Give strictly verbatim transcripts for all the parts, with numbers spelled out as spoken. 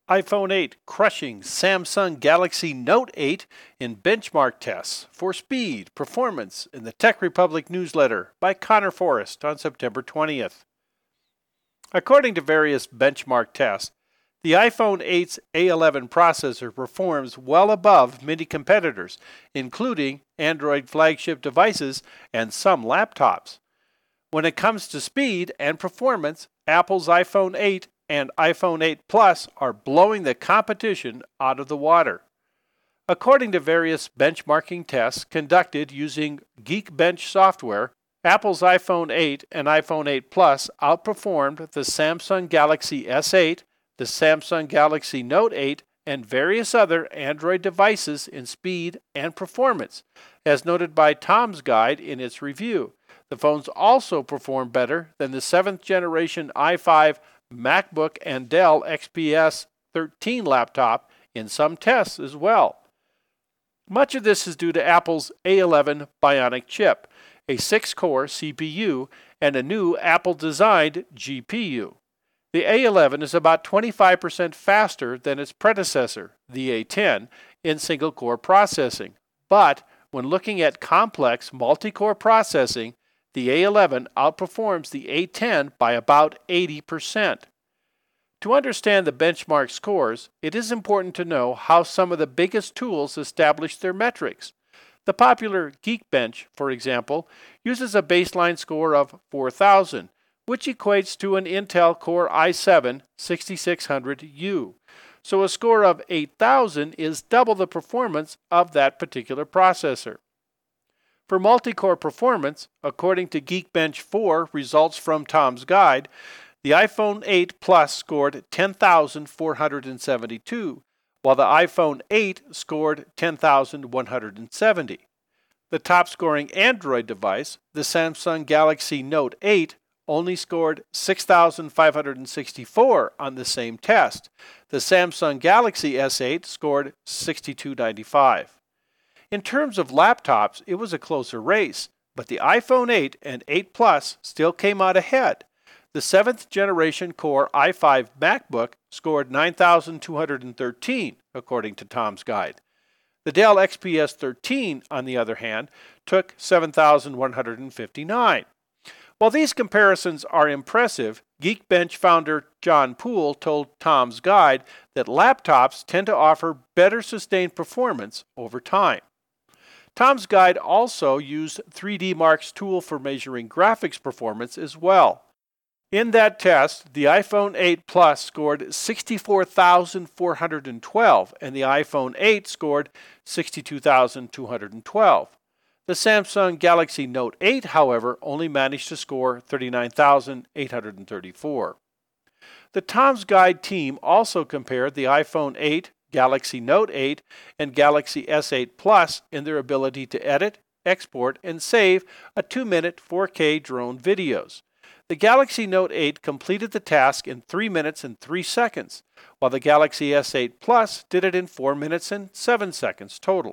iPhone eight crushing Samsung Galaxy Note eight in benchmark tests for speed, performance in the Tech Republic newsletter by Connor Forrest on September twentieth. According to various benchmark tests, the iPhone eight's A eleven processor performs well above many competitors, including Android flagship devices and some laptops. When it comes to speed and performance, Apple's iPhone eight and iPhone eight Plus are blowing the competition out of the water. According to various benchmarking tests conducted using Geekbench software, Apple's iPhone eight and iPhone eight Plus outperformed the Samsung Galaxy S eight, the Samsung Galaxy Note eight, and various other Android devices in speed and performance, as noted by Tom's Guide in its review. The phones also perform better than the seventh generation i five, MacBook, and Dell X P S thirteen laptop in some tests as well. Much of this is due to Apple's A eleven Bionic chip, a six-core C P U, and a new Apple-designed G P U. The A eleven is about twenty-five percent faster than its predecessor, the A ten, in single-core processing. But when looking at complex multi-core processing, the A eleven outperforms the A ten by about eighty percent. To understand the benchmark scores, it is important to know how some of the biggest tools establish their metrics. The popular Geekbench, for example, uses a baseline score of four thousand, which equates to an Intel Core i seven sixty-six hundred U. So a score of eight thousand is double the performance of that particular processor. For multi-core performance, according to Geekbench four results from Tom's Guide, the iPhone eight Plus scored ten thousand four hundred seventy-two, while the iPhone eight scored ten thousand one hundred seventy. The top-scoring Android device, the Samsung Galaxy Note eight, only scored six thousand five hundred sixty-four on the same test. The Samsung Galaxy S eight scored sixty-two ninety-five. In terms of laptops, it was a closer race, but the iPhone eight and eight Plus still came out ahead. The seventh generation Core i five MacBook scored nine thousand two hundred thirteen, according to Tom's Guide. The Dell X P S thirteen, on the other hand, took seven thousand one hundred fifty-nine. While these comparisons are impressive, Geekbench founder John Poole told Tom's Guide that laptops tend to offer better sustained performance over time. Tom's Guide also used three D Mark's tool for measuring graphics performance as well. In that test, the iPhone eight Plus scored sixty-four thousand four hundred twelve and the iPhone eight scored sixty-two thousand two hundred twelve. The Samsung Galaxy Note eight, however, only managed to score thirty-nine thousand eight hundred thirty-four. The Tom's Guide team also compared the iPhone eight, Galaxy Note eight, and Galaxy S eight Plus in their ability to edit, export, and save a two-minute four K drone videos. The Galaxy Note eight completed the task in three minutes and three seconds, while the Galaxy S eight Plus did it in four minutes and seven seconds total.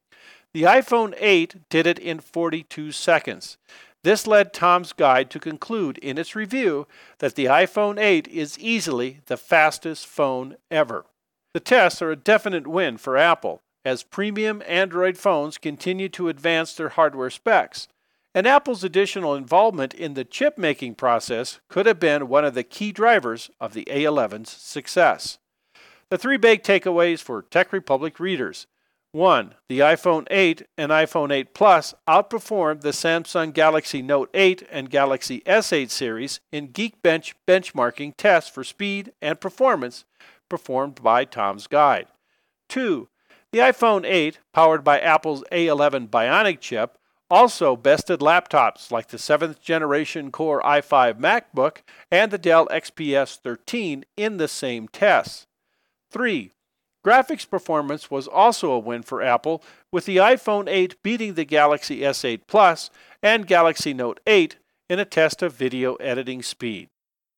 The iPhone eight did it in forty-two seconds. This led Tom's Guide to conclude in its review that the iPhone eight is easily the fastest phone ever. The tests are a definite win for Apple, as premium Android phones continue to advance their hardware specs, and Apple's additional involvement in the chip-making process could have been one of the key drivers of the A eleven's success. The three big takeaways for Tech Republic readers. one. The iPhone eight and iPhone eight Plus outperformed the Samsung Galaxy Note eight and Galaxy S eight series in Geekbench benchmarking tests for speed and performance performed by Tom's Guide. two. The iPhone eight, powered by Apple's A eleven Bionic chip, also bested laptops like the seventh generation Core i five MacBook and the Dell X P S thirteen in the same tests. three. Graphics performance was also a win for Apple, with the iPhone eight beating the Galaxy S eight Plus and Galaxy Note eight in a test of video editing speed.